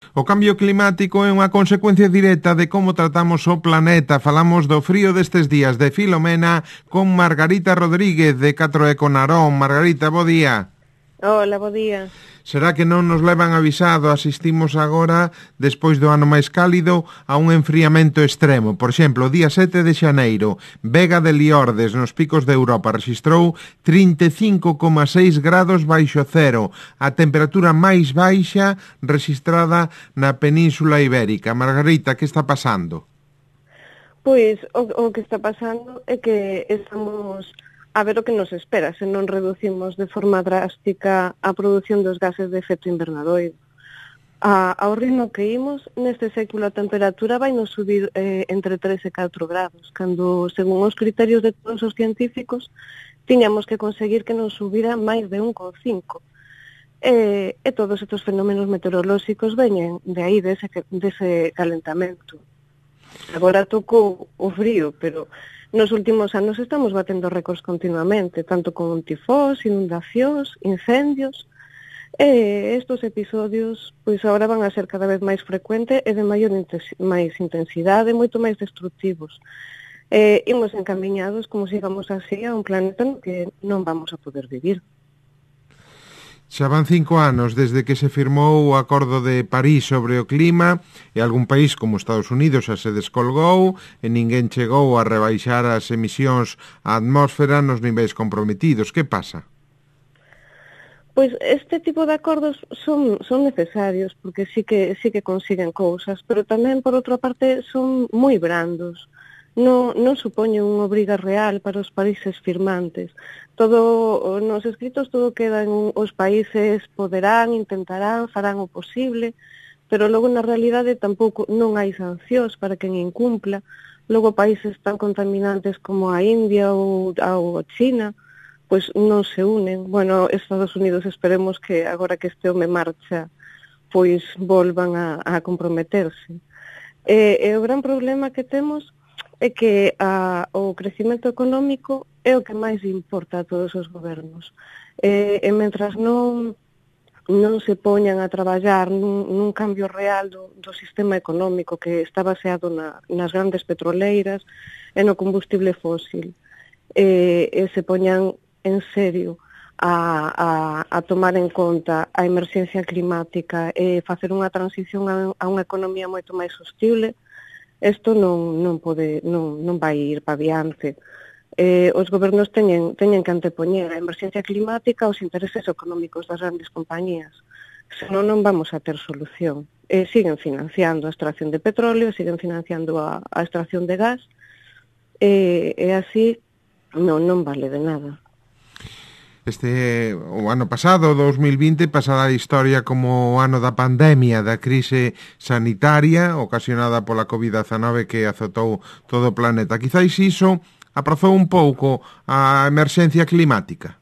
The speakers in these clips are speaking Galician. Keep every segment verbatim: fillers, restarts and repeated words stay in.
O cambio climático é unha consecuencia directa de como tratamos o planeta. Falamos do frío destes días de Filomena con Margarita Rodríguez de Catro Eco Narón. Margarita, bo día. Hola, bo día. Será que non nos levan avisado? Asistimos agora, despois do ano máis cálido, a un enfriamento extremo. Por exemplo, o día sete de xaneiro, Vega de Liordes, nos picos de Europa, rexistrou trinta e cinco coma seis grados baixo cero, a temperatura máis baixa rexistrada na Península Ibérica. Margarita, que está pasando? Pois, o, o que está pasando é que estamos a ver o que nos espera se non reducimos de forma drástica a produción dos gases de efecto invernadoiro. A, ao ritmo que imos, neste século a temperatura vai nos subir eh, entre tres e catro grados, cando, según os criterios de todos os científicos, tiñamos que conseguir que non subira máis de un coma cinco. E, e todos estes fenómenos meteorolóxicos veñen de aí, dese, dese calentamento. Agora tocou o frío, pero nos últimos anos estamos batendo récords continuamente, tanto con tifós, inundacións, incendios, e estes episodios, pois agora van a ser cada vez máis frecuentes e de maior máis intensidade, moito máis destructivos. E imos encamiñados, como sigamos así, a un planeta no que non vamos a poder vivir. Xa van cinco anos desde que se firmou o Acordo de París sobre o clima e algún país como Estados Unidos xa se descolgou e ninguén chegou a rebaixar as emisións á atmósfera nos niveis comprometidos. Que pasa? Pois este tipo de acordos son, son necesarios porque sí que, sí que consiguen cousas, pero tamén, por outra parte, son moi brandos. Non, non supoñen unha obriga real para os países firmantes. Todo, nos escritos todo queda en os países poderán, intentarán, farán o posible, pero logo na realidade tampouco non hai sancións para quen incumpla. Logo países tan contaminantes como a India ou a China, pois non se unen. Bueno, Estados Unidos esperemos que agora que este home marcha, pois volvan a, a comprometerse. E, e o gran problema que temos é que a, o crecimento económico é o que máis importa a todos os gobernos. E, e mentras non, non se poñan a traballar nun, nun cambio real do, do sistema económico que está baseado na, nas grandes petroleiras e no combustible fósil, e, e se poñan en serio a, a, a tomar en conta a emerxencia climática e facer unha transición a, a unha economía moito máis sostible, isto non, non, pode, non, non vai ir pa diante. Eh, os gobernos teñen, teñen que antepoñer a emerxencia climática aos intereses económicos das grandes compañías. Senón non vamos a ter solución. Eh, siguen financiando a extracción de petróleo, siguen financiando a, a extracción de gas, e, e así non, non vale de nada. Este, o ano pasado, dos mil vinte, pasará a historia como o ano da pandemia, da crise sanitaria ocasionada pola covid dezanove que azotou todo o planeta. Quizáis iso aprazou un pouco a emerxencia climática.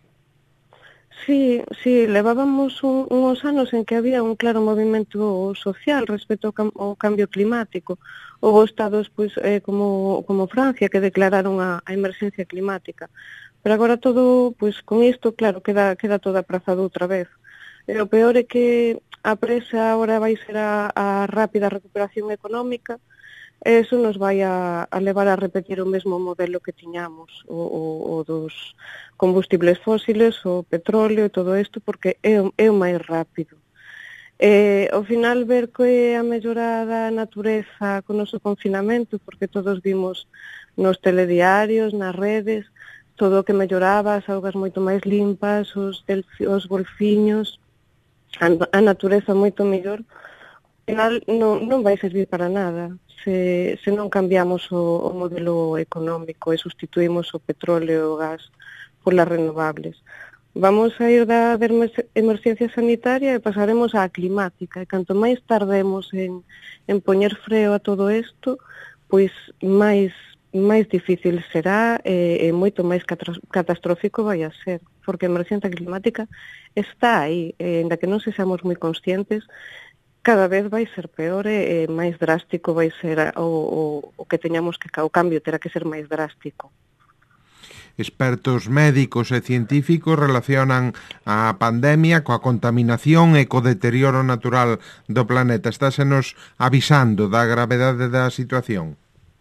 Sí, sí, levábamos un, uns anos en que había un claro movimento social respecto ao, cam ao cambio climático. Houve estados pois, eh, como, como Francia que declararon a, a emerxencia climática. Pero agora todo, pois con isto, claro, queda, queda todo aprazado outra vez. E o peor é que a presa agora vai ser a, a rápida recuperación económica, e iso nos vai a, a levar a repetir o mesmo modelo que tiñamos, o, o, o dos combustibles fósiles, o petróleo e todo isto, porque é, é o máis rápido. E, ao final, ver que a mellora da natureza con o noso confinamento, porque todos vimos nos telediarios, nas redes, todo o que melloraba, as augas moito máis limpas, os, os golfiños, a, a natureza moito mellor, ao final non, non vai servir para nada se, se non cambiamos o, o modelo económico e sustituímos o petróleo e o gas polas renovables. Vamos a ir da, da emerxencia sanitaria e pasaremos á climática, e canto máis tardemos en, en poñer freo a todo isto, pois máis máis difícil será e, e moito máis catastrófico vai a ser, porque a emerxencia climática está aí, e, ainda que non sexamos moi conscientes, cada vez vai ser peor e, e máis drástico vai ser o, o, o que teñamos que, o cambio terá que ser máis drástico. expertos médicos e científicos relacionan a pandemia coa contaminación e co deterioro natural do planeta. Estásenos avisando da gravedade da situación.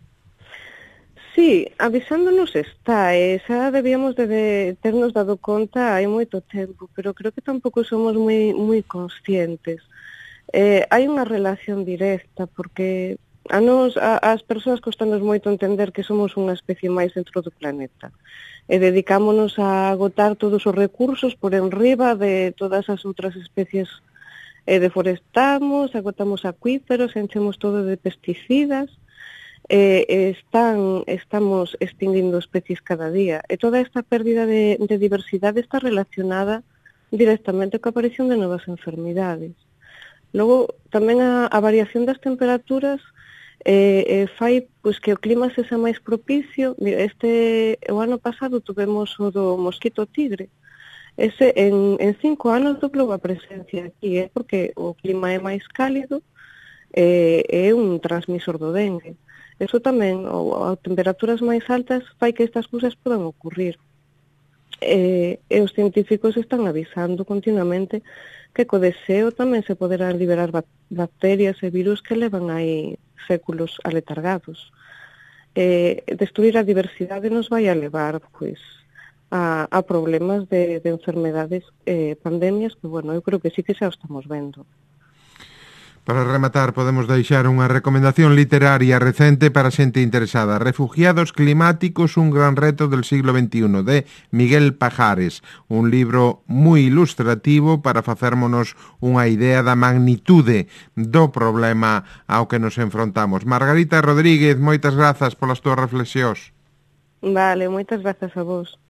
Sí, avisándonos está, e xa debíamos de, de ternos dado conta hai moito tempo, pero creo que tampouco somos moi, moi conscientes. Eh, hai unha relación directa, porque a nos, a, as persoas costanos moito entender que somos unha especie máis dentro do planeta, e dedicámonos a agotar todos os recursos por enriba de todas as outras especies, e deforestamos, agotamos acuíferos, enchemos todo de pesticidas, Eh, están, estamos extinguindo especies cada día, e toda esta pérdida de, de diversidade está relacionada directamente coa aparición de novas enfermidades. Logo, tamén a, a variación das temperaturas eh, eh, fai pois, que o clima sexa máis propicio. Este, o ano pasado tuvemos o do mosquito tigre. Ese, en, en cinco anos doblou a presencia aquí, eh, porque o clima é máis cálido, eh, é un transmisor do dengue. Eso tamén, ou a temperaturas máis altas, fai que estas cousas podan ocurrir. E, e os científicos están avisando continuamente que co deseo tamén se poderán liberar bacterias e virus que levan aí séculos aletargados. E, destruir a diversidade nos vai a levar, pois, a, a problemas de, de enfermedades, eh, pandemias, que, bueno, eu creo que sí que xa o estamos vendo. Para rematar, podemos deixar unha recomendación literaria recente para xente interesada. Refugiados climáticos, un gran reto del siglo veintiuno, de Miguel Pajares. Un libro moi ilustrativo para facérmonos unha idea da magnitude do problema ao que nos enfrontamos. Margarita Rodríguez, moitas grazas polas túas reflexións. Vale, moitas grazas a vos.